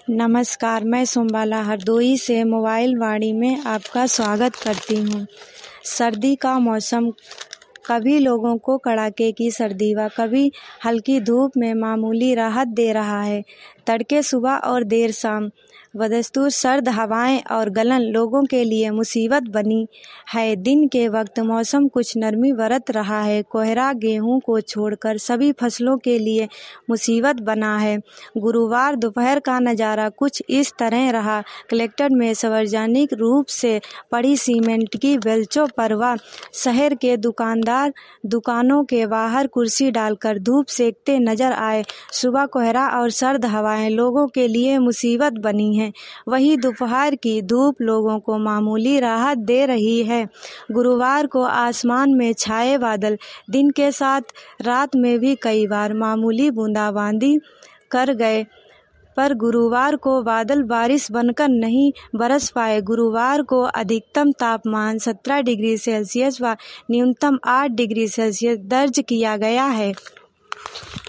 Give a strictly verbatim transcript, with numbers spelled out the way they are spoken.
नमस्कार, मैं सोमबाला हरदोई से मोबाइल वाणी में आपका स्वागत करती हूँ। सर्दी का मौसम कभी लोगों को कड़ाके की सर्दी व कभी हल्की धूप में मामूली राहत दे रहा है। तड़के सुबह और देर शाम बदस्तूर सर्द हवाएं और गलन लोगों के लिए मुसीबत बनी है। दिन के वक्त मौसम कुछ नरमी बरत रहा है। कोहरा गेहूं को छोड़कर सभी फसलों के लिए मुसीबत बना है। गुरुवार दोपहर का नज़ारा कुछ इस तरह रहा। कलेक्टर में सार्वजनिक रूप से पड़ी सीमेंट की बेल्चों पर व शहर के दुकानदार दुकानों के बाहर कुर्सी डालकर धूप सेकते नजर आए। सुबह कोहरा और सर्द हवाएं लोगों के लिए मुसीबत बनी है। वहीं दोपहर की धूप लोगों को मामूली राहत दे रही है। गुरुवार को आसमान में छाए बादल दिन के साथ रात में भी कई बार मामूली बूंदाबांदी कर गए, पर गुरुवार को बादल बारिश बनकर नहीं बरस पाए। गुरुवार को अधिकतम तापमान सत्रह डिग्री सेल्सियस व न्यूनतम आठ डिग्री सेल्सियस दर्ज किया गया है।